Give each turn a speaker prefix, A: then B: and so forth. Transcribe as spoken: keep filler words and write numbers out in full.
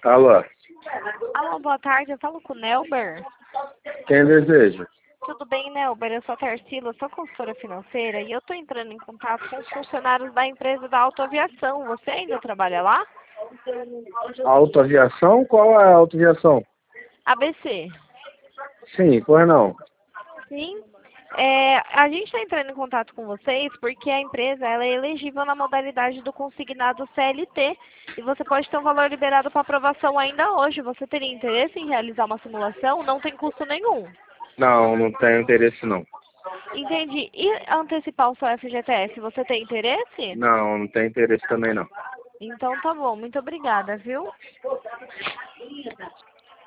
A: Alô,
B: Alô, boa tarde, eu falo com o Nelber.
A: quem deseja?
B: Tudo bem, Nelber? Eu sou a Tarsila, sou consultora financeira e eu estou entrando em contato com os funcionários da empresa da autoaviação. Você ainda trabalha lá?
A: Autoaviação? Qual é a autoaviação?
B: A B C.
A: Sim, pois não.
B: Sim. É, a gente está entrando em contato com vocês porque a empresa ela é elegível na modalidade do consignado C L T e você pode ter um valor liberado para aprovação ainda hoje. Você teria interesse em realizar uma simulação? Não tem custo nenhum.
A: Não, não tenho interesse não.
B: Entendi. E antecipar o seu F G T S, você tem interesse?
A: Não, não tenho interesse também não.
B: Então tá bom, muito obrigada, viu?